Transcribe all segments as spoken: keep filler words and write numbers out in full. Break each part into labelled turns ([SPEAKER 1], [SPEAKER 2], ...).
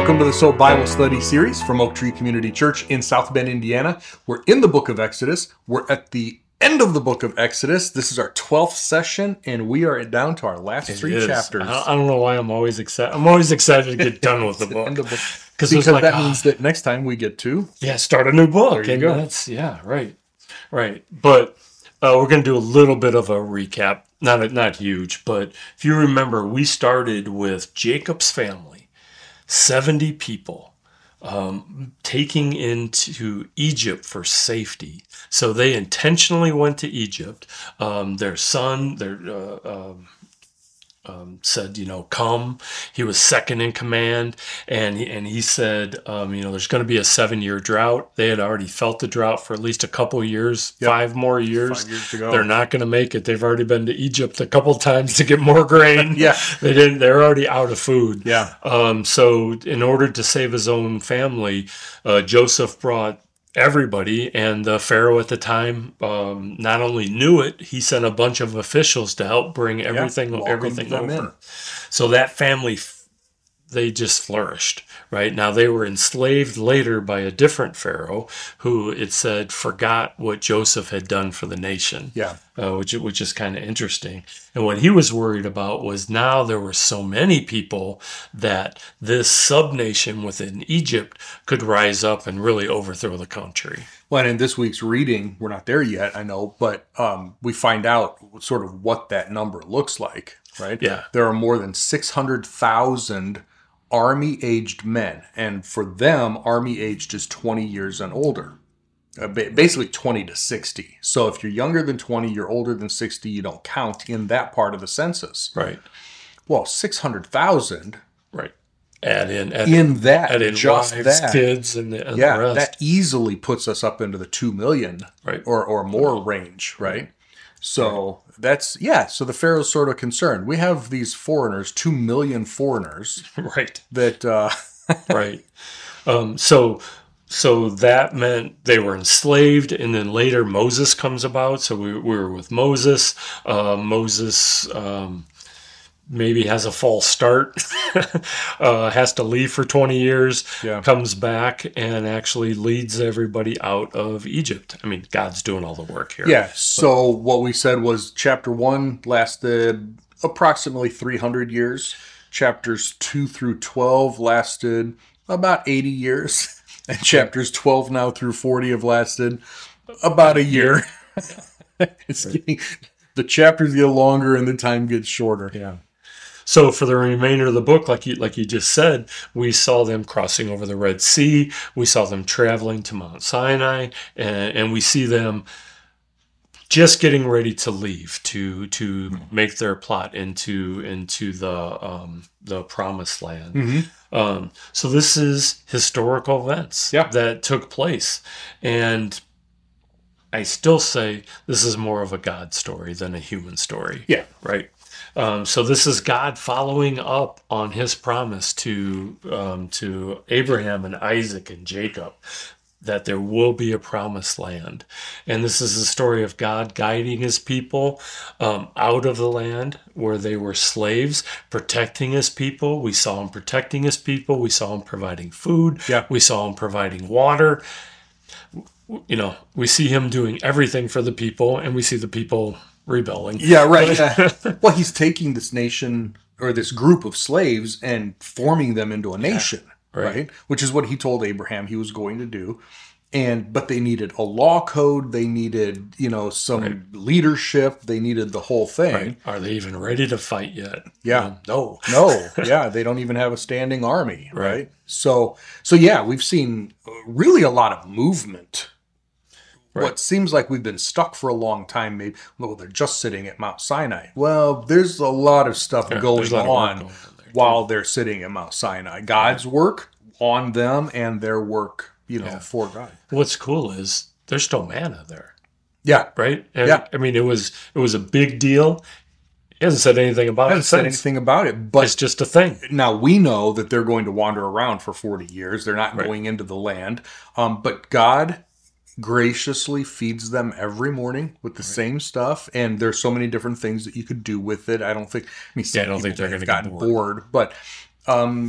[SPEAKER 1] Welcome to the Soap Bible Study Series from Oak Tree Community Church in South Bend, Indiana. We're in the book of Exodus. We're at the end of the book of Exodus. This is our twelfth session, and we are down to our last
[SPEAKER 2] It
[SPEAKER 1] three
[SPEAKER 2] is.
[SPEAKER 1] chapters.
[SPEAKER 2] I don't know why I'm always excited. I'm always excited to get done with the book.
[SPEAKER 1] End of book.
[SPEAKER 2] Because
[SPEAKER 1] Because
[SPEAKER 2] like,
[SPEAKER 1] that
[SPEAKER 2] ah,
[SPEAKER 1] means that next time we get to...
[SPEAKER 2] yeah, start a new book.
[SPEAKER 1] There you
[SPEAKER 2] and
[SPEAKER 1] go.
[SPEAKER 2] That's, yeah, right. Right. But uh, we're going to do a little bit of a recap. Not, not huge, but if you remember, we started with Jacob's family, seventy people. Um, taking into Egypt for safety. So they intentionally went to Egypt. Um, their son, their uh, um, um, said, you know, come. He was second in command, and he, and he said, um, you know, there's going to be a seven-year drought. They had already felt the drought for at least a couple of years,
[SPEAKER 1] Yep.
[SPEAKER 2] five more years.
[SPEAKER 1] Five years to go.
[SPEAKER 2] They're not going to make it. They've already been to Egypt a couple times to get more grain.
[SPEAKER 1] Yeah.
[SPEAKER 2] They didn't. They're already out of food.
[SPEAKER 1] Yeah.
[SPEAKER 2] Um, so in order to save his own family, uh, Joseph brought everybody, and the Pharaoh at the time um, not only knew it, he sent a bunch of officials to help bring everything
[SPEAKER 1] welcomed
[SPEAKER 2] everything
[SPEAKER 1] them
[SPEAKER 2] over.
[SPEAKER 1] in.
[SPEAKER 2] So that family, f- they just flourished, right? Now they were enslaved later by a different Pharaoh who, it said, forgot what Joseph had done for the nation.
[SPEAKER 1] Yeah.
[SPEAKER 2] Uh, which which is kind of interesting. And what he was worried about was now there were so many people that this subnation within Egypt could rise up and really overthrow the country.
[SPEAKER 1] Well, and in this week's reading, we're not there yet, I know, but um, we find out sort of what that number looks like, right?
[SPEAKER 2] Yeah.
[SPEAKER 1] There are more than six hundred thousand army-aged men, and for them, army-aged is twenty years and older. Uh, ba- basically twenty to sixty. So if you're younger than twenty, you're older than sixty, you don't count in that part of the census.
[SPEAKER 2] Right.
[SPEAKER 1] Well, six hundred thousand
[SPEAKER 2] Right. Add in add
[SPEAKER 1] in that,
[SPEAKER 2] add in
[SPEAKER 1] just
[SPEAKER 2] wives,
[SPEAKER 1] that.
[SPEAKER 2] kids, and the, and
[SPEAKER 1] Yeah,
[SPEAKER 2] the rest.
[SPEAKER 1] that easily puts us up into the two million
[SPEAKER 2] Right.
[SPEAKER 1] or, or more range, right? So that's, yeah, so the Pharaoh's sort of concerned. We have these foreigners, two million foreigners
[SPEAKER 2] Right.
[SPEAKER 1] that, uh,
[SPEAKER 2] Right. Um, so so that meant they were enslaved, and then later Moses comes about. So we, we were with Moses. Uh, Moses um, maybe has a false start, uh, has to leave for twenty years,
[SPEAKER 1] Yeah.
[SPEAKER 2] comes back, and actually leads everybody out of Egypt. I mean, God's doing all the work here.
[SPEAKER 1] yeah. So what we said was chapter one lasted approximately three hundred years. Chapters two through twelve lasted about eighty years. And chapters twelve now through forty have lasted about a year. It's getting, the chapters get longer and the time gets shorter.
[SPEAKER 2] Yeah. So for the remainder of the book, like you like you just said, we saw them crossing over the Red Sea. We saw them traveling to Mount Sinai, and, and we see them just getting ready to leave to to make their plot into into the um, the promised land.
[SPEAKER 1] Mm-hmm.
[SPEAKER 2] Um, so this is historical events
[SPEAKER 1] Yeah.
[SPEAKER 2] that took place, and I still say this is more of a God story than a human story.
[SPEAKER 1] Yeah.
[SPEAKER 2] Right. Um, so this is God following up on his promise to um, to Abraham and Isaac and Jacob that there will be a promised land. And this is the story of God guiding his people um, out of the land where they were slaves, protecting his people. We saw him protecting his people. We saw him providing food.
[SPEAKER 1] Yeah.
[SPEAKER 2] We saw him providing water. You know, we see him doing everything for the people, and we see the people rebelling.
[SPEAKER 1] Yeah, right. Yeah. Well, he's taking this nation or this group of slaves and forming them into a nation,
[SPEAKER 2] right.
[SPEAKER 1] right. Which is what he told Abraham he was going to do. And but they needed a law code, they needed, you know, some
[SPEAKER 2] Right.
[SPEAKER 1] leadership, they needed the whole thing.
[SPEAKER 2] Right. Are they even ready to fight yet?
[SPEAKER 1] Yeah.
[SPEAKER 2] Um, no.
[SPEAKER 1] No, yeah, they don't even have a standing army, right?
[SPEAKER 2] Right.
[SPEAKER 1] So, so yeah, we've seen really a lot of movement.
[SPEAKER 2] Right.
[SPEAKER 1] What seems like we've been stuck for a long time, maybe, well, they're just sitting at Mount Sinai. Well, there's a lot of stuff
[SPEAKER 2] Yeah,
[SPEAKER 1] going
[SPEAKER 2] there's a lot of work
[SPEAKER 1] on
[SPEAKER 2] going on there, too.
[SPEAKER 1] while they're sitting at Mount Sinai. God's work on them and their work, you know,
[SPEAKER 2] Yeah.
[SPEAKER 1] for God.
[SPEAKER 2] What's cool is there's still manna there,
[SPEAKER 1] Yeah.
[SPEAKER 2] right? And,
[SPEAKER 1] Yeah.
[SPEAKER 2] I mean, it was it was a big deal. He hasn't said anything about
[SPEAKER 1] I
[SPEAKER 2] it
[SPEAKER 1] haven't said
[SPEAKER 2] since.
[SPEAKER 1] anything about it, but
[SPEAKER 2] It's just a thing.
[SPEAKER 1] now we know that they're going to wander around for forty years. They're not
[SPEAKER 2] Right.
[SPEAKER 1] going into the land. Um, but God graciously feeds them every morning with the same stuff. And there's so many different things that you could do with it. I don't think, I mean, some
[SPEAKER 2] Yeah, I don't think
[SPEAKER 1] people
[SPEAKER 2] they're
[SPEAKER 1] may have
[SPEAKER 2] gonna get
[SPEAKER 1] gotten bored, but, um,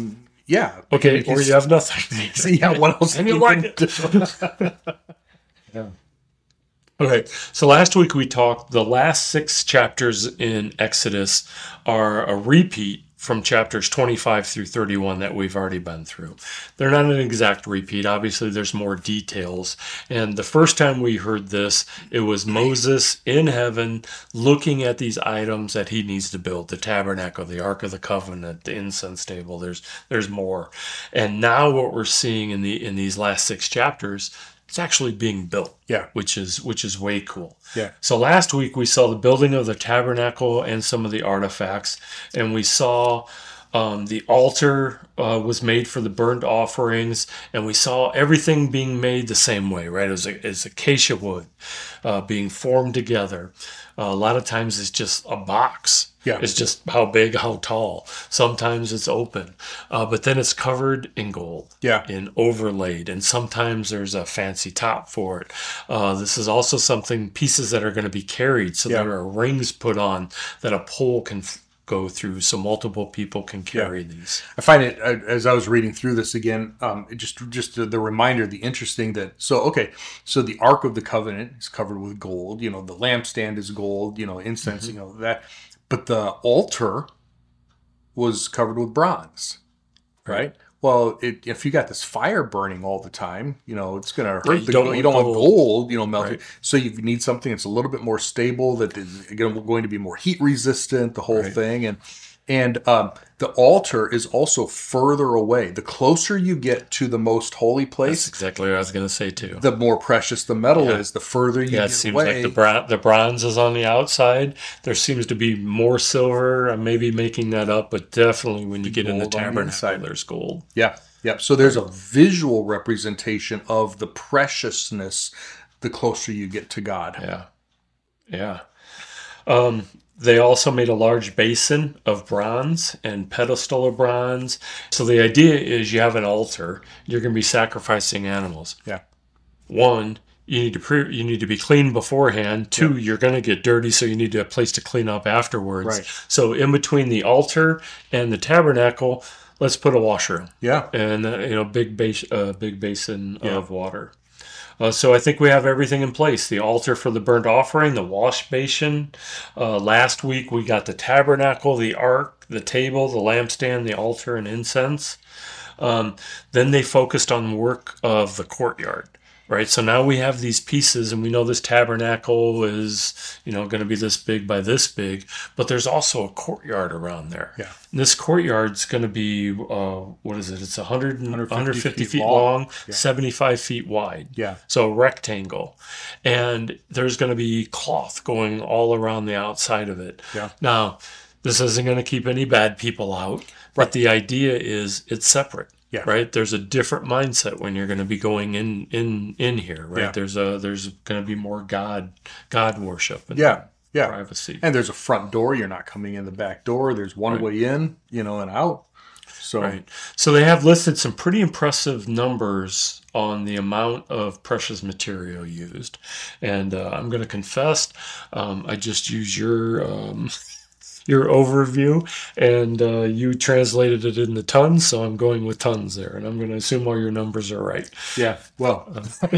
[SPEAKER 1] Yeah.
[SPEAKER 2] Okay,
[SPEAKER 1] If
[SPEAKER 2] or you have nothing.
[SPEAKER 1] So, yeah, what else?
[SPEAKER 2] And you
[SPEAKER 1] can
[SPEAKER 2] like
[SPEAKER 1] do?
[SPEAKER 2] it. Yeah. Okay, so last week we talked, the last six chapters in Exodus are a repeat from chapters twenty-five through thirty-one that we've already been through. They're not an exact repeat. Obviously, there's more details. And the first time we heard this, it was Moses in heaven looking at these items that he needs to build, the tabernacle, the Ark of the Covenant, the incense table. There's there's more. And now what we're seeing in the in these last six chapters, it's actually being built.
[SPEAKER 1] Yeah.
[SPEAKER 2] Which is which is way cool.
[SPEAKER 1] Yeah.
[SPEAKER 2] So last week we saw the building of the tabernacle and some of the artifacts, and we saw um, the altar uh, was made for the burnt offerings, and we saw everything being made the same way, right? It was, a, it's acacia wood uh, being formed together. Uh, a lot of times it's just a box.
[SPEAKER 1] Yeah.
[SPEAKER 2] It's just how big, how tall. Sometimes it's open, uh, but then it's covered in gold.
[SPEAKER 1] Yeah.
[SPEAKER 2] And overlaid, and sometimes there's a fancy top for it. Uh, this is also something, pieces that are going to be carried, so
[SPEAKER 1] Yeah.
[SPEAKER 2] there are rings put on that a pole can f- go through, so multiple people can carry
[SPEAKER 1] Yeah.
[SPEAKER 2] these.
[SPEAKER 1] I find it uh, as I was reading through this again, um, it just just the, the reminder, the interesting that so okay, so the Ark of the Covenant is covered with gold. You know, the lampstand is gold. You know, incense. Mm-hmm. You know that, but the altar was covered with bronze, right? right? Well, it, if you got this fire burning all the time, you know, it's going to hurt.
[SPEAKER 2] Yeah, you
[SPEAKER 1] the
[SPEAKER 2] don't
[SPEAKER 1] gold.
[SPEAKER 2] want
[SPEAKER 1] You don't want
[SPEAKER 2] gold.
[SPEAKER 1] gold, you know, melting.
[SPEAKER 2] Right.
[SPEAKER 1] So you need something that's a little bit more stable, that is going to be more heat resistant, the whole
[SPEAKER 2] Right.
[SPEAKER 1] thing. And and um, the altar is also further away. The closer you get to the most holy
[SPEAKER 2] That's
[SPEAKER 1] place,
[SPEAKER 2] exactly what I was going to say too.
[SPEAKER 1] the more precious the metal
[SPEAKER 2] Yeah.
[SPEAKER 1] is. The further you
[SPEAKER 2] Yeah, it
[SPEAKER 1] get
[SPEAKER 2] seems
[SPEAKER 1] away.
[SPEAKER 2] like the bron- the bronze is on the outside. There seems to be more silver. I may be making that up, but definitely when you get in the
[SPEAKER 1] gold on the
[SPEAKER 2] tabernacle,
[SPEAKER 1] inside.
[SPEAKER 2] there's gold.
[SPEAKER 1] Yeah, yeah. So there's a visual representation of the preciousness the closer you get to God.
[SPEAKER 2] Yeah, yeah. Um, they also made a large basin of bronze and pedestal of bronze. So the idea is you have an altar. You're going to be sacrificing animals.
[SPEAKER 1] Yeah.
[SPEAKER 2] One, you need to pre- you need to be clean beforehand. Two,
[SPEAKER 1] Yeah.
[SPEAKER 2] you're going to get dirty, so you need a place to clean up afterwards.
[SPEAKER 1] Right.
[SPEAKER 2] So in between the altar and the tabernacle, let's put a washroom
[SPEAKER 1] Yeah.
[SPEAKER 2] and uh, you know big base uh, big basin
[SPEAKER 1] Yeah.
[SPEAKER 2] of water. Uh, so I think we have everything in place. The altar for the burnt offering, the wash basin. Uh, last week we got the tabernacle, the ark, the table, the lampstand, the altar, and incense. Um, then they focused on work of the courtyard. Right, so now we have these pieces, and we know this tabernacle is, you know, going to be this big by this big, but there's also a courtyard around there.
[SPEAKER 1] Yeah.
[SPEAKER 2] And this courtyard's going to be, uh, what is it? It's one hundred,
[SPEAKER 1] one hundred fifty
[SPEAKER 2] one hundred fifty
[SPEAKER 1] feet
[SPEAKER 2] feet
[SPEAKER 1] long.
[SPEAKER 2] long,
[SPEAKER 1] Yeah.
[SPEAKER 2] seventy-five feet wide.
[SPEAKER 1] Yeah.
[SPEAKER 2] So a rectangle, and there's going to be cloth going all around the outside of it.
[SPEAKER 1] Yeah.
[SPEAKER 2] Now, this isn't going to keep any bad people out, but
[SPEAKER 1] Right.
[SPEAKER 2] the idea is it's separate.
[SPEAKER 1] Yeah.
[SPEAKER 2] Right. There's a different mindset when you're going to be going in in in here. Right.
[SPEAKER 1] Yeah.
[SPEAKER 2] There's a there's going to be more God God worship and
[SPEAKER 1] Yeah. Yeah.
[SPEAKER 2] privacy.
[SPEAKER 1] And there's a front door. You're not coming in the back door. There's one
[SPEAKER 2] Right.
[SPEAKER 1] way in, you know, and out. So
[SPEAKER 2] Right. So they have listed some pretty impressive numbers on the amount of precious material used, and uh, I'm going to confess, um, I just use your. Um, your overview, and uh, you translated it into tons, so I'm going with tons there, and I'm going to assume all your numbers are right.
[SPEAKER 1] yeah. Well,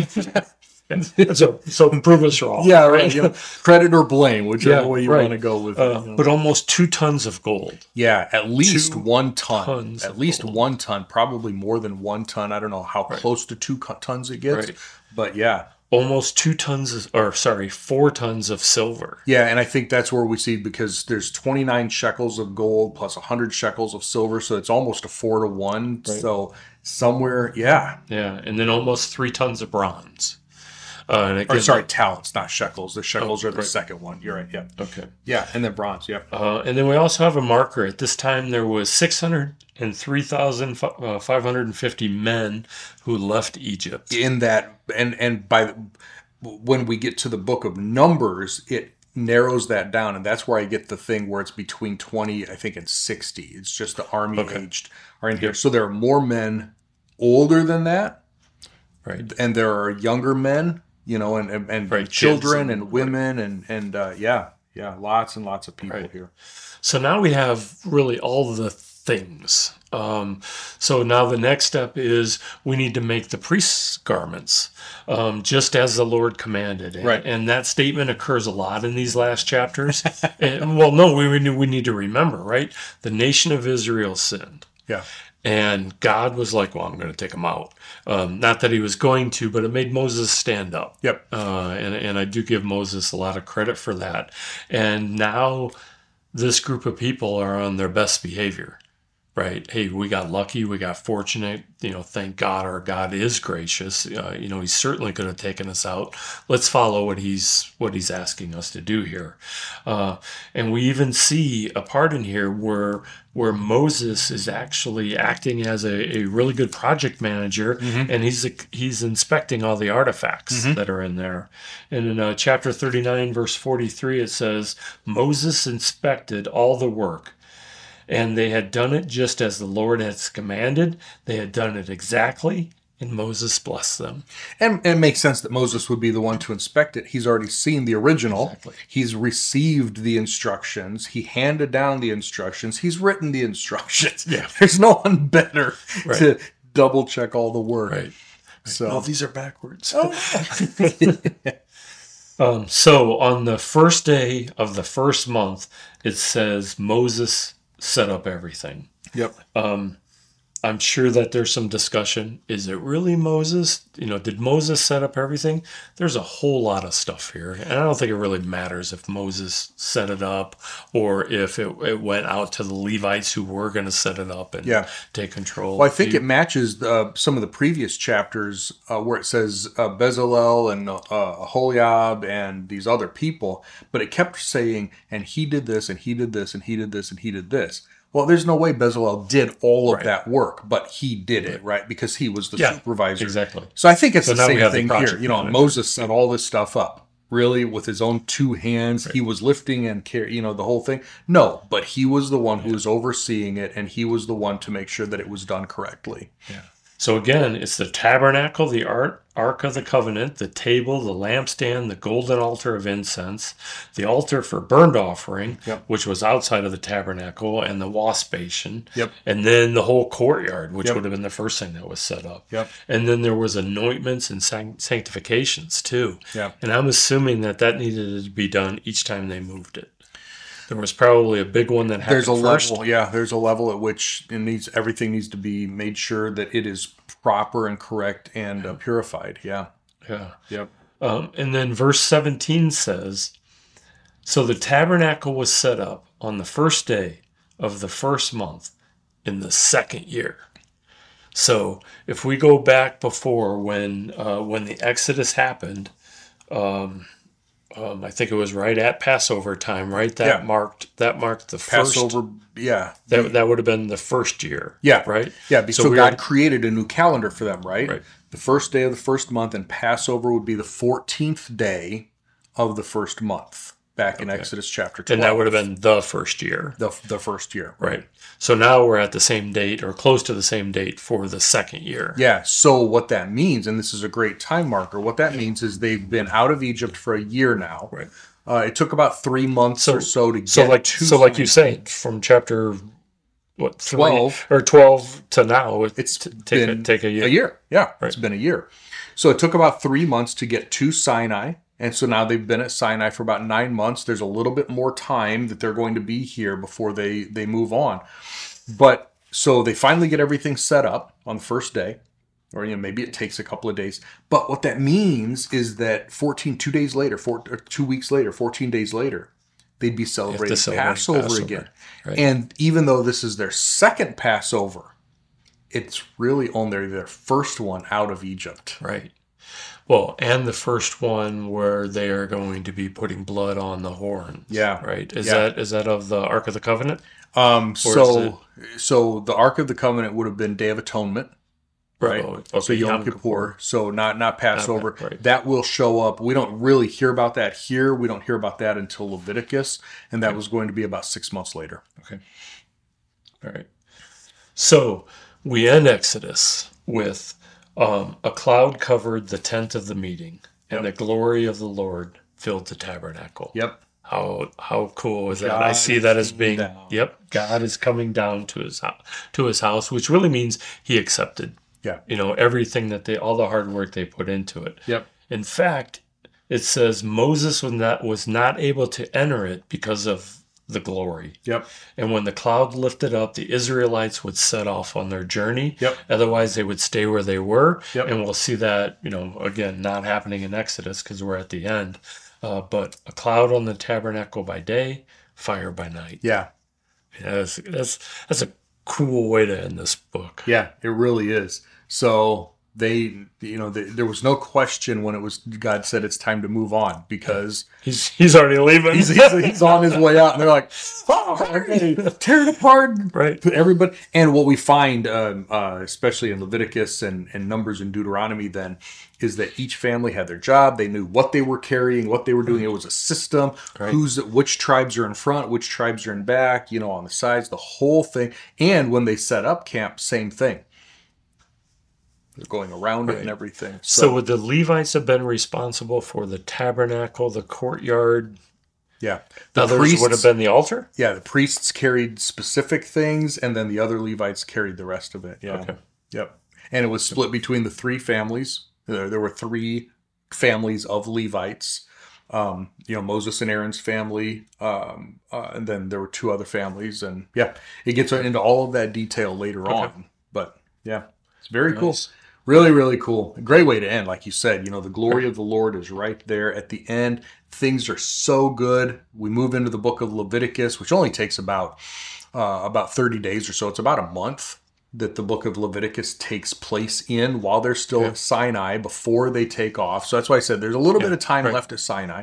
[SPEAKER 2] so, so prove us wrong.
[SPEAKER 1] yeah. Right. You know, credit or blame, whichever
[SPEAKER 2] Yeah,
[SPEAKER 1] way you
[SPEAKER 2] right.
[SPEAKER 1] want to go with
[SPEAKER 2] Uh,
[SPEAKER 1] it. you know.
[SPEAKER 2] But almost two tons of gold.
[SPEAKER 1] Yeah, at least
[SPEAKER 2] Two
[SPEAKER 1] one ton.
[SPEAKER 2] tons
[SPEAKER 1] At
[SPEAKER 2] of
[SPEAKER 1] least
[SPEAKER 2] gold.
[SPEAKER 1] one ton, probably more than one ton. I don't know how
[SPEAKER 2] Right.
[SPEAKER 1] close to two co- tons it gets,
[SPEAKER 2] Right.
[SPEAKER 1] but yeah.
[SPEAKER 2] Almost two tons, of, or sorry, four tons of silver.
[SPEAKER 1] Yeah, and I think that's where we see, because there's twenty-nine shekels of gold plus one hundred shekels of silver, so it's almost a four to one.
[SPEAKER 2] Right.
[SPEAKER 1] So somewhere, yeah.
[SPEAKER 2] Yeah, and then almost three tons of bronze. Uh, and
[SPEAKER 1] Or
[SPEAKER 2] again,
[SPEAKER 1] sorry, talents, not shekels. The shekels
[SPEAKER 2] Oh,
[SPEAKER 1] are the
[SPEAKER 2] right.
[SPEAKER 1] second one. You're right, yeah.
[SPEAKER 2] Okay.
[SPEAKER 1] Yeah, and then bronze, yeah.
[SPEAKER 2] Uh, and then we also have a marker. At this time, there was six hundred three thousand five hundred fifty men who left Egypt.
[SPEAKER 1] In that, and and by the, when we get to the book of Numbers, it narrows that down, and that's where I get the thing where it's between twenty, I think, and sixty. It's just the army
[SPEAKER 2] Okay.
[SPEAKER 1] aged are in here. So there are more men older than that,
[SPEAKER 2] Right.
[SPEAKER 1] and there are younger men, you know, and and, and
[SPEAKER 2] Right,
[SPEAKER 1] children
[SPEAKER 2] kids
[SPEAKER 1] and,
[SPEAKER 2] and-
[SPEAKER 1] women and and uh, yeah, yeah, lots and lots of people
[SPEAKER 2] Right.
[SPEAKER 1] here.
[SPEAKER 2] So now we have really all the things. Um, so now the next step is we need to make the priest's garments, um, just as the Lord commanded. And,
[SPEAKER 1] Right.
[SPEAKER 2] and that statement occurs a lot in these last chapters. and, well, no, we, we need to remember, right? The nation of Israel sinned.
[SPEAKER 1] Yeah.
[SPEAKER 2] And God was like, well, I'm going to take them out. Um, not that he was going to, but it made Moses stand up.
[SPEAKER 1] Yep.
[SPEAKER 2] Uh, and, and I do give Moses a lot of credit for that. And now this group of people are on their best behavior, right? Hey, we got lucky. We got fortunate. You know, thank God our God is gracious. Uh, you know, he certainly could have taken us out. Let's follow what he's what he's asking us to do here. Uh, and we even see a part in here where where Moses is actually acting as a, a really good project manager, mm-hmm. and he's he's inspecting all the artifacts mm-hmm. that are in there. And in uh, chapter thirty-nine, verse forty-three, it says, Moses inspected all the work, and they had done it just as the Lord had commanded. They had done it exactly, and Moses blessed them.
[SPEAKER 1] And, and it makes sense that Moses would be the one to inspect it. He's already seen the original.
[SPEAKER 2] Exactly.
[SPEAKER 1] He's received the instructions. He handed down the instructions. He's written the instructions.
[SPEAKER 2] Yeah.
[SPEAKER 1] There's no one better
[SPEAKER 2] Right.
[SPEAKER 1] to double check all the work.
[SPEAKER 2] Right.
[SPEAKER 1] So
[SPEAKER 2] Oh, these are backwards.
[SPEAKER 1] Oh.
[SPEAKER 2] um, so on the first day of the first month, it says Moses set up everything.
[SPEAKER 1] Yep.
[SPEAKER 2] Um, I'm sure that there's some discussion. Is it really Moses? You know, did Moses set up everything? There's a whole lot of stuff here. And I don't think it really matters if Moses set it up or if it, it went out to the Levites who were going to set it up and
[SPEAKER 1] Yeah.
[SPEAKER 2] take control.
[SPEAKER 1] Well, I think
[SPEAKER 2] You-
[SPEAKER 1] it matches uh, some of the previous chapters uh, where it says uh, Bezalel and uh, Aholiab and these other people, but it kept saying, and he did this, and he did this, and he did this, and he did this. Well, there's no way Bezalel did all of
[SPEAKER 2] Right.
[SPEAKER 1] that work, but he did it, right? Because he was the
[SPEAKER 2] Yeah,
[SPEAKER 1] supervisor.
[SPEAKER 2] exactly.
[SPEAKER 1] So I think it's
[SPEAKER 2] So
[SPEAKER 1] the
[SPEAKER 2] now we
[SPEAKER 1] same
[SPEAKER 2] have the
[SPEAKER 1] thing
[SPEAKER 2] project
[SPEAKER 1] here. You know,
[SPEAKER 2] manager.
[SPEAKER 1] Moses set all this stuff up, really, with his own two hands.
[SPEAKER 2] Right.
[SPEAKER 1] He was lifting and carry, you know, the whole thing. No, but he was the one who was overseeing it, and he was the one to make sure that it was done correctly.
[SPEAKER 2] Yeah. So again, it's the tabernacle, the ark, ark of the covenant, the table, the lampstand, the golden altar of incense, the altar for burnt offering,
[SPEAKER 1] Yep.
[SPEAKER 2] which was outside of the tabernacle, and the wash basin.
[SPEAKER 1] Yep.
[SPEAKER 2] And then the whole courtyard, which
[SPEAKER 1] Yep.
[SPEAKER 2] would have been the first thing that was set up.
[SPEAKER 1] Yep.
[SPEAKER 2] And then there was anointments and sanct- sanctifications too.
[SPEAKER 1] Yep.
[SPEAKER 2] And I'm assuming that that needed to be done each time they moved it. There was probably a big one that happened
[SPEAKER 1] There's a
[SPEAKER 2] first.
[SPEAKER 1] level, yeah. There's a level at which it needs everything needs to be made sure that it is proper and correct and uh, purified. Yeah.
[SPEAKER 2] Yeah.
[SPEAKER 1] Yep.
[SPEAKER 2] Um, and then verse seventeen says, so the tabernacle was set up on the first day of the first month in the second year. So if we go back before when uh, when the Exodus happened, um, um, I think it was right at Passover time, right? That
[SPEAKER 1] Yeah.
[SPEAKER 2] marked that marked the first.
[SPEAKER 1] Passover. Yeah.
[SPEAKER 2] That, that would have been the first year.
[SPEAKER 1] Yeah.
[SPEAKER 2] Right?
[SPEAKER 1] Yeah. So,
[SPEAKER 2] So we
[SPEAKER 1] God
[SPEAKER 2] were-
[SPEAKER 1] created a new calendar for them, right?
[SPEAKER 2] Right.
[SPEAKER 1] The first day of the first month, and Passover would be the fourteenth day of the first month, back in Exodus chapter twelve.
[SPEAKER 2] And that would have been the first year.
[SPEAKER 1] the the first year.
[SPEAKER 2] Right. So now we're at the same date or close to the same date for the second year.
[SPEAKER 1] Yeah. So what that means, and this is a great time marker, what that means is they've been out of Egypt for a year now.
[SPEAKER 2] Right.
[SPEAKER 1] Uh, it took about three months
[SPEAKER 2] So-
[SPEAKER 1] or so to get
[SPEAKER 2] So like
[SPEAKER 1] to
[SPEAKER 2] so like you
[SPEAKER 1] Sinai.
[SPEAKER 2] say, from chapter what three,
[SPEAKER 1] twelve
[SPEAKER 2] or twelve to now, it,
[SPEAKER 1] It's
[SPEAKER 2] t- take
[SPEAKER 1] been
[SPEAKER 2] a, take a year.
[SPEAKER 1] A year. Yeah.
[SPEAKER 2] Right.
[SPEAKER 1] It's been a year. So it took about three months to get to Sinai. And so now they've been at Sinai for about nine months. There's a little bit more time that they're going to be here before they, they move on. But so they finally get everything set up on the first day, or you know maybe it takes a couple of days. But what that means is that fourteen, two days later, four, or two weeks later, fourteen days later, they'd be celebrating
[SPEAKER 2] celebrate
[SPEAKER 1] Passover,
[SPEAKER 2] Passover,
[SPEAKER 1] again.
[SPEAKER 2] right.
[SPEAKER 1] And even though this is their second Passover, it's really only their first one out of Egypt.
[SPEAKER 2] Right. Well, and the first one where they are going to be putting blood on the horns.
[SPEAKER 1] Yeah.
[SPEAKER 2] Right. Is
[SPEAKER 1] Yeah.
[SPEAKER 2] that is that of the Ark of the Covenant?
[SPEAKER 1] Um,
[SPEAKER 2] Or
[SPEAKER 1] so, so the Ark of the Covenant would have been Day of Atonement, right?
[SPEAKER 2] Oh,
[SPEAKER 1] So
[SPEAKER 2] okay,
[SPEAKER 1] Yom Kippur. So not not Passover.
[SPEAKER 2] Not- right.
[SPEAKER 1] That will show up. We don't really hear about that here. We don't hear about that until Leviticus, and that was going to be about six months later.
[SPEAKER 2] Okay. All right. So we end Exodus with um, a cloud covered the tent of the meeting, and
[SPEAKER 1] Yep.
[SPEAKER 2] the glory of the Lord filled the tabernacle.
[SPEAKER 1] Yep.
[SPEAKER 2] How how cool is that?
[SPEAKER 1] God
[SPEAKER 2] I see that as
[SPEAKER 1] came
[SPEAKER 2] being
[SPEAKER 1] down.
[SPEAKER 2] yep, God is coming down to his house, to his house, which really means he accepted,
[SPEAKER 1] Yeah.
[SPEAKER 2] you know, everything that they all the hard work they put into it.
[SPEAKER 1] Yep.
[SPEAKER 2] In fact, it says Moses was not was not able to enter it because of the glory.
[SPEAKER 1] Yep.
[SPEAKER 2] And when the cloud lifted up, the Israelites would set off on their journey.
[SPEAKER 1] Yep.
[SPEAKER 2] Otherwise, they would stay where they were.
[SPEAKER 1] Yep.
[SPEAKER 2] And we'll see that, you know, again, not happening in Exodus because we're at the end. Uh, but a cloud on the tabernacle by day, fire by night.
[SPEAKER 1] Yeah.
[SPEAKER 2] Yeah, that's, that's, that's a cool way to end this book.
[SPEAKER 1] Yeah, it really is. So they, you know, they, there was no question when it was God said it's time to move on because
[SPEAKER 2] He's he's already leaving.
[SPEAKER 1] he's, he's, he's on his way out, and they're like, "Oh, okay, tear it apart!"
[SPEAKER 2] Right.
[SPEAKER 1] Everybody, and what we find, um, uh, especially in Leviticus and, and Numbers and Deuteronomy, then is that each family had their job. They knew what they were carrying, what they were doing. It was a system.
[SPEAKER 2] Right.
[SPEAKER 1] Who's which tribes are in front, which tribes are in back. You know, on the sides, the whole thing. And when they set up camp, same thing. They're going around it and everything.
[SPEAKER 2] So,
[SPEAKER 1] So,
[SPEAKER 2] would the Levites have been responsible for the tabernacle, the courtyard?
[SPEAKER 1] yeah,
[SPEAKER 2] The others
[SPEAKER 1] priests-
[SPEAKER 2] would have been the altar?
[SPEAKER 1] yeah, the priests carried specific things, and then the other Levites carried the rest of it. Yeah.
[SPEAKER 2] Okay.
[SPEAKER 1] Yep. And it was split between the three families. There, there were three families of Levites. Um, you know, Moses and Aaron's family, um, uh, and then there were two other families, and yeah, it gets into all of that detail later on. But yeah, it's very cool.
[SPEAKER 2] Nice.
[SPEAKER 1] Really, really cool. A great way to end, like you said. You know, the glory of the Lord is right there at the end. Things are so good. We move into the book of Leviticus, which only takes about uh, about thirty days or so. It's about a month that the book of Leviticus takes place in while they're still
[SPEAKER 2] Yeah.
[SPEAKER 1] at Sinai before they take off. So that's why I said there's a little bit of time
[SPEAKER 2] right.
[SPEAKER 1] left at Sinai.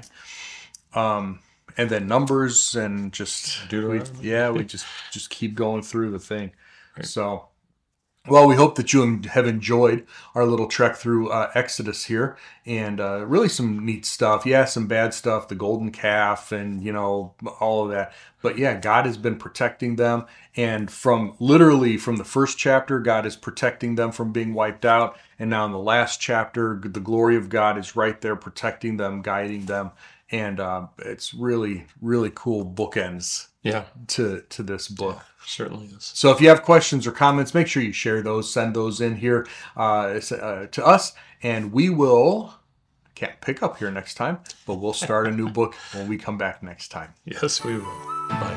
[SPEAKER 1] Um, and then Numbers and just we,
[SPEAKER 2] Deuteronomy.
[SPEAKER 1] yeah, we just just keep going through the thing. So. Well, we hope that you have enjoyed our little trek through uh, Exodus here, and uh, really some neat stuff. Yeah, some bad stuff, the golden calf, and you know all of that. But yeah, God has been protecting them, and from literally from the first chapter, God is protecting them from being wiped out, and now in the last chapter, the glory of God is right there, protecting them, guiding them, and uh, it's really, really cool bookends
[SPEAKER 2] Yeah,
[SPEAKER 1] to to this book.
[SPEAKER 2] certainly is.
[SPEAKER 1] So if you have questions or comments, make sure you share those, send those in here uh, uh, to us, and we will, can't pick up here next time, but we'll start a new book when we come back next time.
[SPEAKER 2] Yes, we will. Bye.